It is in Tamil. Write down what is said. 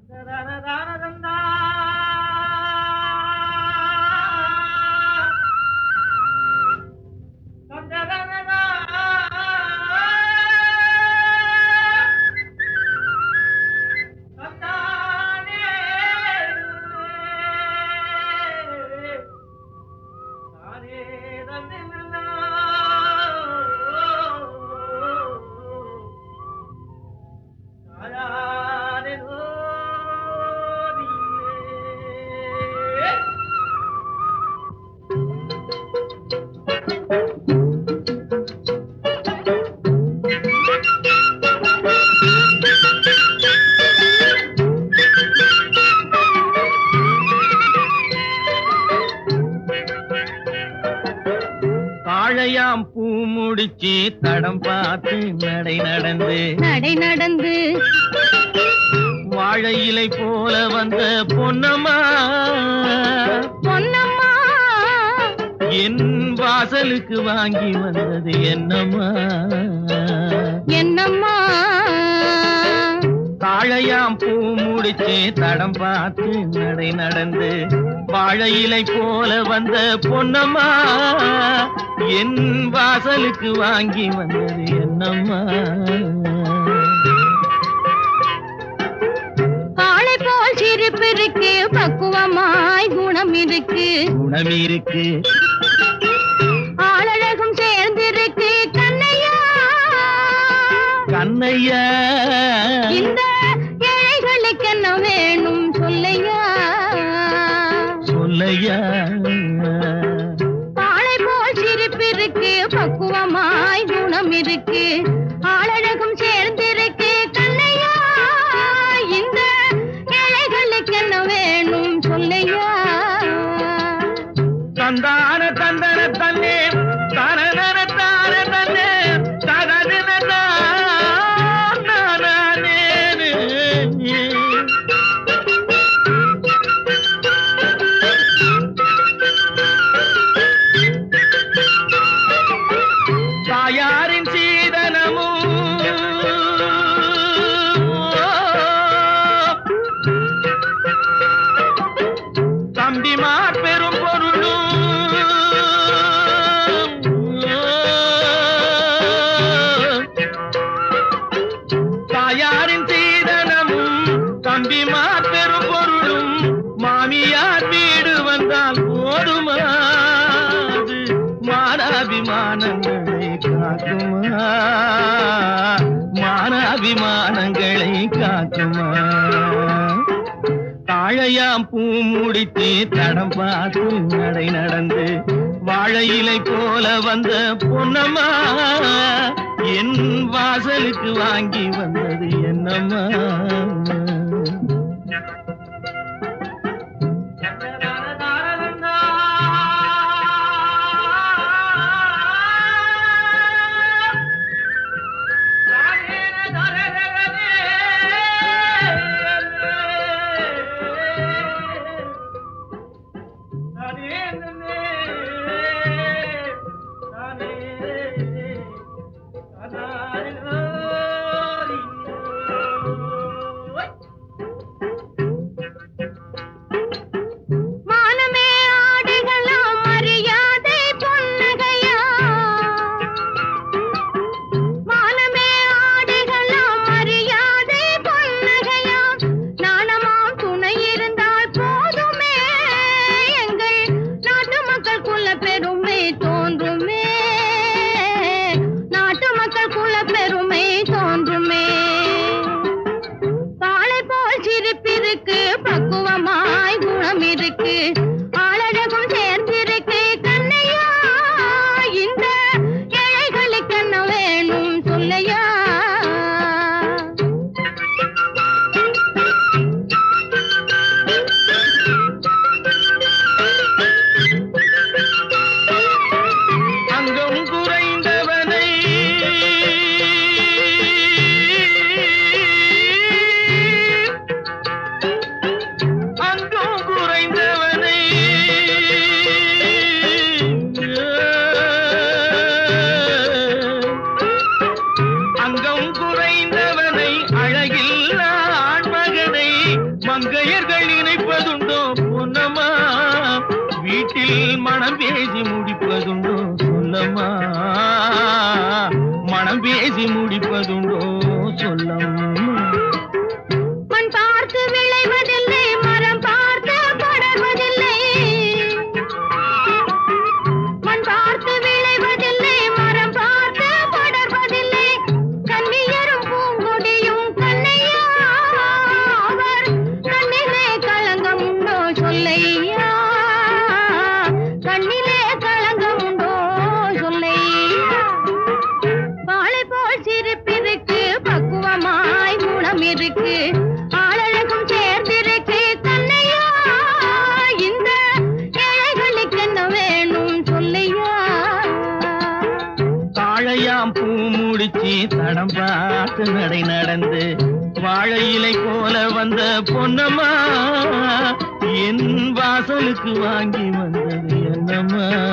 வாழையாம் பூ முடிச்சு தடம் பார்த்து நடை நடந்து வாழை இலை போல வந்த பொன்னம்மா என் வாசலுக்கு வாங்கி வந்தது என்னம்மா தாழையாம் பூ முடிச்சு தடம் பார்த்து நடை நடந்து வாழை இலை போல வந்த பொன்னம்மா என் வாசலுக்கு வாங்கி வந்தது என்னம்மா ஆளை போல் சிரிப்பு இருக்கு பக்குவமாய் குணம் இருக்கு ஆளழகும் சேர்ந்திருக்கு கண்ணையா இந்த ஏழைகளுக்கு என்ன வேணும் சொல்லையா ஆளை போல் சிரிப்பு இருக்கு பக்குவமாய் குணம் இருக்கு ஆளழகும் சேர்ந்திருக்கு கண்ணையா இந்த ஏழைகளுக்கு என்ன வேணும் சொல்லையா தந்தான தந்தன தன்னே தனதன தான தன்னே தனதன தாயாரின் சீதனமும் தம்பிமார் பெரும் பொருளும் தாயாரின் சீதனமும் தம்பிமார் பெரும் பொருளும் மாமியார் வீடு வந்தால் போதுமா மானாபிமானங்களை காக்குமா தாழையாம் பூ முடித்து தடம் பார்த்து நடை நடந்து வாழை இலை போல வந்த பொன்னம்மா என் வாசலுக்கு வாங்கி வந்தது என்னம்மா Thank you. மனம் பேசி முடிப்பதுண்டோ சொல்லம்மா, மனம் பேசி முடிப்பதுண்டோ சொல்லம்மா. மண் பார்த்து விளைவதில்லை, மரம் பார்த்து படர்வதில்லை. மண் பார்த்து விளைவதில்லை, மரம் பார்த்து படர்வதில்லை. கன்னியரும் பூங்கொடியும் கண்ணையா, அவர் கண்ணிலே களங்கம் உண்டோ சொல்லையா, கண்ணிலே களங்கம் உண்டோ சொல்லையா. வாழை போல் சிரிப்பிருக்கு, பக்குவமாய் குணம் இருக்கு, ஆளழகும் சேர்ந்திருக்கு கண்ணையா. இந்த ஏழைகளுக்கு என்ன வேணும் சொல்லையா. தாழையாம் பூ முடிச்சு தடம் பார்த்து நடை நடந்து வாழை இலை போல வந்த பொன்னம்மா, என் வாசலுக்கு வாங்கி வந்தது என்னம்மா.